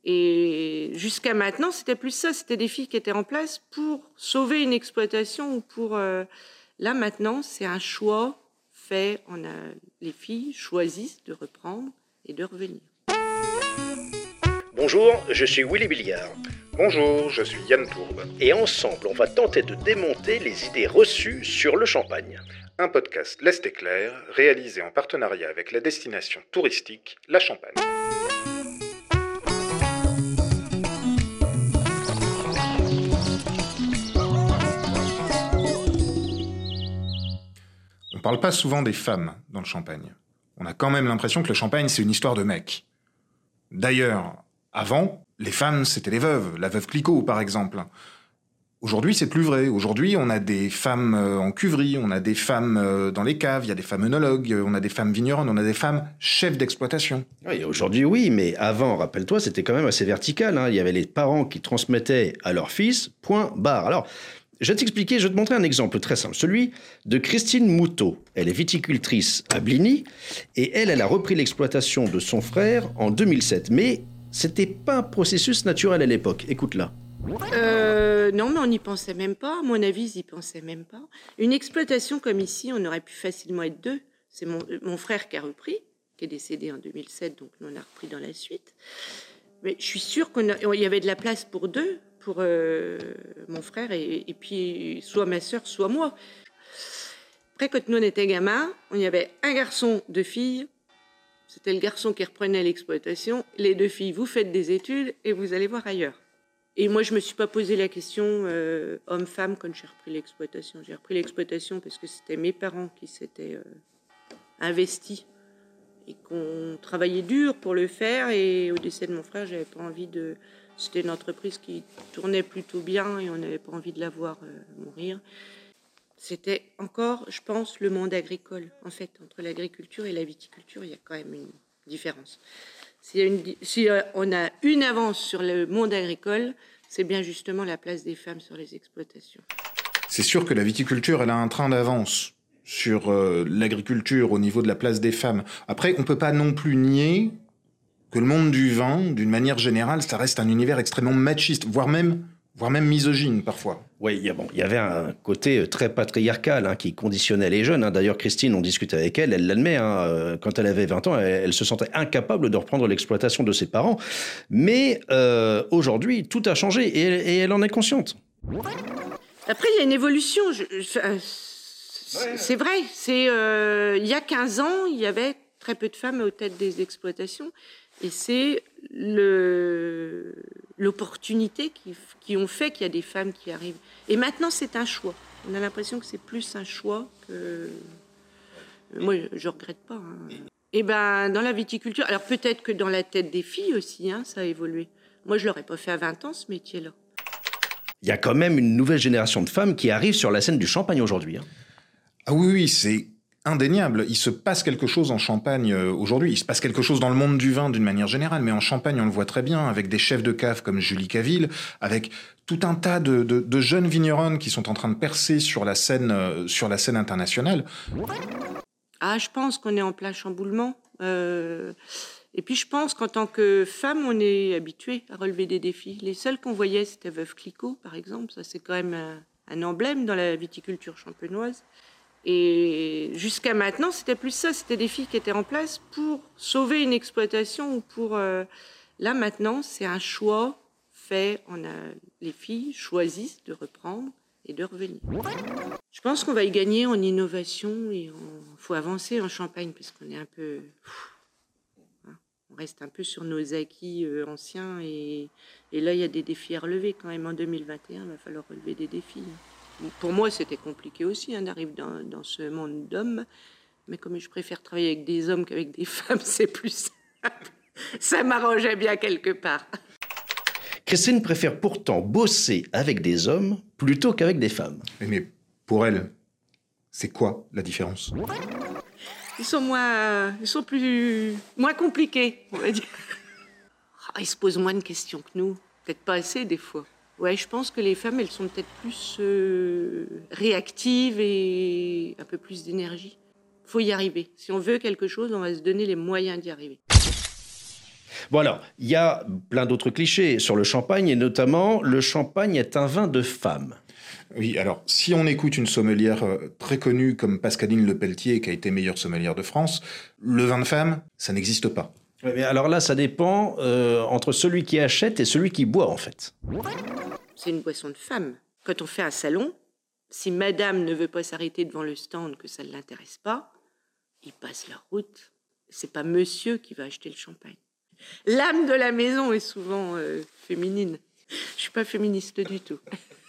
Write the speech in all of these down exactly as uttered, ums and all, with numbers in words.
Et jusqu'à maintenant, c'était plus ça. C'était des filles qui étaient en place pour sauver une exploitation ou pour... Euh... Là, maintenant, c'est un choix fait. On a... Les filles choisissent de reprendre et de revenir. Bonjour, je suis Willy Billiard. Bonjour, je suis Yann Tourbe. Et ensemble, on va tenter de démonter les idées reçues sur le champagne. Un podcast L'Est éclair, réalisé en partenariat avec la destination touristique La Champagne. On parle pas souvent des femmes dans le champagne. On a quand même l'impression que le champagne, c'est une histoire de mecs. D'ailleurs, avant, les femmes, c'était les veuves, la veuve Clicquot, par exemple. Aujourd'hui, c'est plus vrai. Aujourd'hui, on a des femmes en cuverie, on a des femmes dans les caves, il y a des femmes œnologues, on a des femmes vigneronnes, on a des femmes chefs d'exploitation. Oui, aujourd'hui, oui, mais avant, rappelle-toi, c'était quand même assez vertical. Hein. Il y avait les parents qui transmettaient à leur fils, point, barre. Alors, je vais t'expliquer, je vais te montrer un exemple très simple. Celui de Christine Moutot. Elle est viticultrice à Bligny, et elle, elle a repris l'exploitation de son frère en deux mille sept. Mais c'était pas un processus naturel à l'époque. Écoute-la. Euh, non, mais on n'y pensait même pas. À mon avis, ils n'y pensaient même pas. Une exploitation comme ici, on aurait pu facilement être deux. C'est mon, mon frère qui a repris, qui est décédé en deux mille sept, donc on a repris dans la suite. Mais je suis sûre qu'il y avait de la place pour deux, pour euh, mon frère et, et puis soit ma sœur, soit moi. Après, quand nous on était gamins, il y avait un garçon, deux filles. C'était le garçon qui reprenait l'exploitation. Les deux filles, vous faites des études et vous allez voir ailleurs. Et moi, je ne me suis pas posé la question euh, homme-femme quand j'ai repris l'exploitation. J'ai repris l'exploitation parce que c'était mes parents qui s'étaient euh, investis et qu'on travaillait dur pour le faire. Et au décès de mon frère, j'avais pas envie de... C'était une entreprise qui tournait plutôt bien et on n'avait pas envie de la voir euh, mourir. C'était encore, je pense, le monde agricole. En fait, entre l'agriculture et la viticulture, il y a quand même une différence. Si, une, si on a une avance sur le monde agricole, c'est bien justement la place des femmes sur les exploitations. C'est sûr que la viticulture, elle a un train d'avance sur euh, l'agriculture au niveau de la place des femmes. Après, on peut pas non plus nier que le monde du vin, d'une manière générale, ça reste un univers extrêmement machiste, voire même, voire même misogyne parfois. Oui, il y, bon, y avait un côté très patriarcal hein, qui conditionnait les jeunes. Hein. D'ailleurs, Christine, on discute avec elle, elle l'admet. Hein, quand elle avait vingt ans, elle, elle se sentait incapable de reprendre l'exploitation de ses parents. Mais euh, aujourd'hui, tout a changé et elle, et elle en est consciente. Après, il y a une évolution. Je, je, euh, c'est, c'est vrai. C'est, euh, il y a quinze ans, il y avait très peu de femmes aux têtes des exploitations. Et c'est le, l'opportunité qui, qui ont fait qu'il y a des femmes qui arrivent. Et maintenant, c'est un choix. On a l'impression que c'est plus un choix que... Moi, je ne regrette pas. Hein. Et ben, dans la viticulture... Alors, peut-être que dans la tête des filles aussi, hein, ça a évolué. Moi, je ne l'aurais pas fait à vingt ans, ce métier-là. Il y a quand même une nouvelle génération de femmes qui arrivent sur la scène du champagne aujourd'hui. Hein. Ah oui, oui, c'est... indéniable. Il se passe quelque chose en Champagne euh, aujourd'hui. Il se passe quelque chose dans le monde du vin d'une manière générale, mais en Champagne, on le voit très bien, avec des chefs de cave comme Julie Caville, avec tout un tas de, de, de jeunes vigneronnes qui sont en train de percer sur la scène, euh, sur la scène internationale. Ah, je pense qu'on est en plein chamboulement. Euh... Et puis, je pense qu'en tant que femme, on est habitué à relever des défis. Les seules qu'on voyait, c'était Veuve Clicquot, par exemple. Ça, c'est quand même un, un emblème dans la viticulture champenoise. Et jusqu'à maintenant, c'était plus ça. C'était des filles qui étaient en place pour sauver une exploitation ou pour... Euh... Là, maintenant, c'est un choix fait. On a... Les filles choisissent de reprendre et de revenir. Je pense qu'on va y gagner en innovation et il en... faut avancer en Champagne parce qu'on est un peu... On reste un peu sur nos acquis euh, anciens et... et là, il y a des défis à relever quand même. En deux mille vingt et un, il va falloir relever des défis. Pour moi, c'était compliqué aussi hein, d'arriver dans, dans ce monde d'hommes. Mais comme je préfère travailler avec des hommes qu'avec des femmes, c'est plus simple. Ça m'arrangeait bien quelque part. Christine préfère pourtant bosser avec des hommes plutôt qu'avec des femmes. Mais pour elle, c'est quoi la différence ? Ils sont moins, ils sont plus, moins compliqués, on va dire. Ils se posent moins de questions que nous. Peut-être pas assez des fois. Ouais, je pense que les femmes, elles sont peut-être plus euh, réactives et un peu plus d'énergie. Il faut y arriver. Si on veut quelque chose, on va se donner les moyens d'y arriver. Bon alors, il y a plein d'autres clichés sur le champagne, et notamment, le champagne est un vin de femme. Oui, alors, si on écoute une sommelière euh, très connue comme Pascaline Lepelletier, qui a été meilleure sommelière de France, le vin de femme, ça n'existe pas. Ouais, mais alors là, ça dépend euh, entre celui qui achète et celui qui boit, en fait. C'est une boisson de femme. Quand on fait un salon, si madame ne veut pas s'arrêter devant le stand, que ça ne l'intéresse pas, il passe la route. C'est pas monsieur qui va acheter le champagne. L'âme de la maison est souvent euh, féminine. Je suis pas féministe du tout.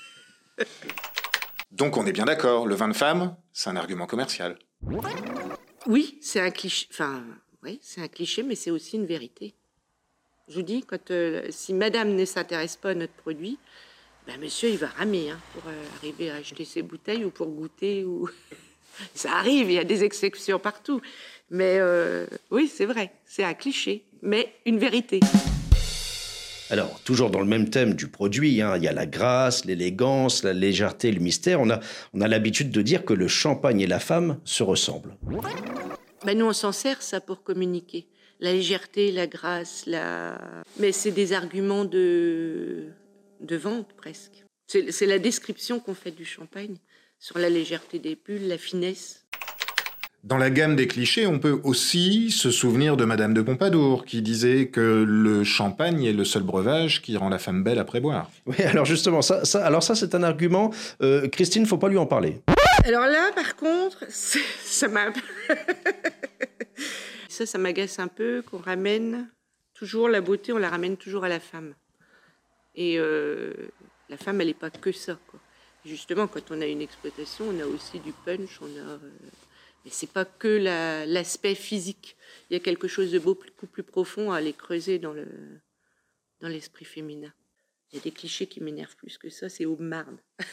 Donc on est bien d'accord, le vin de femme, c'est un argument commercial. Oui, c'est un cliché. Enfin, oui, c'est un cliché, mais c'est aussi une vérité. Je vous dis, quand, euh, si madame ne s'intéresse pas à notre produit, ben monsieur, il va ramer hein, pour euh, arriver à acheter ses bouteilles ou pour goûter. Ou... Ça arrive, il y a des exceptions partout. Mais euh, oui, c'est vrai, c'est un cliché, mais une vérité. Alors, toujours dans le même thème du produit, hein, il y a la grâce, l'élégance, la légèreté, le mystère. On a, on a l'habitude de dire que le champagne et la femme se ressemblent. Ben nous, on s'en sert, ça, pour communiquer. La légèreté, la grâce, la... Mais c'est des arguments de, de vente, presque. C'est, c'est la description qu'on fait du champagne, sur la légèreté des bulles, la finesse. Dans la gamme des clichés, on peut aussi se souvenir de Madame de Pompadour, qui disait que le champagne est le seul breuvage qui rend la femme belle après boire. Oui, alors justement, ça, ça, alors ça c'est un argument. Euh, Christine, faut pas lui en parler. Alors là, par contre, c'est- ça m'a... ça, ça m'agace un peu qu'on ramène toujours la beauté, on la ramène toujours à la femme. Et euh, la femme, elle n'est pas que ça, quoi. Justement, quand on a une exploitation, on a aussi du punch, on a... euh, Mais c'est pas que la- l'aspect physique. Il y a quelque chose de beaucoup plus profond à aller creuser dans, le, dans l'esprit féminin. Il y a des clichés qui m'énervent plus que ça, c'est Aube-Marne.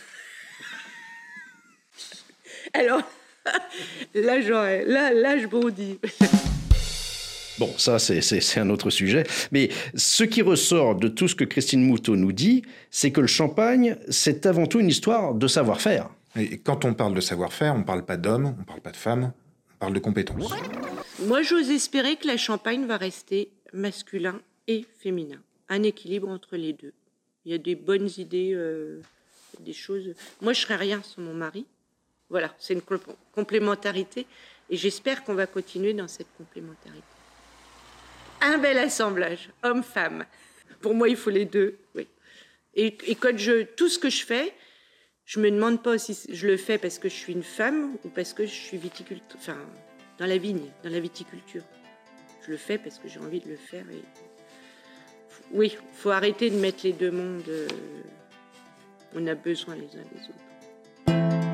Alors, là, j'aurais, là, là, je bondis. Bon, ça, c'est, c'est, c'est un autre sujet. Mais ce qui ressort de tout ce que Christine Moutot nous dit, c'est que le champagne, c'est avant tout une histoire de savoir-faire. Et quand on parle de savoir-faire, on ne parle pas d'hommes, on ne parle pas de femmes, on parle de compétences. Moi, j'ose espérer que la Champagne va rester masculin et féminin. Un équilibre entre les deux. Il y a des bonnes idées, euh, des choses... Moi, je ne serais rien sans mon mari. Voilà, c'est une comp- complémentarité. Et j'espère qu'on va continuer dans cette complémentarité. Un bel assemblage, homme-femme. Pour moi, il faut les deux, oui. Et, et quand je... Tout ce que je fais... Je me demande pas si je le fais parce que je suis une femme ou parce que je suis viticulteur, enfin, dans la vigne, dans la viticulture. Je le fais parce que j'ai envie de le faire. Et... Oui, il faut arrêter de mettre les deux mondes. euh, On a besoin les uns des autres.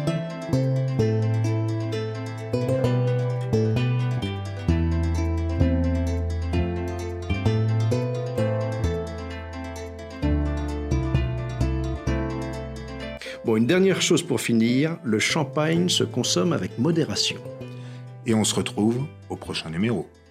Bon, une dernière chose pour finir, le champagne se consomme avec modération. Et on se retrouve au prochain numéro.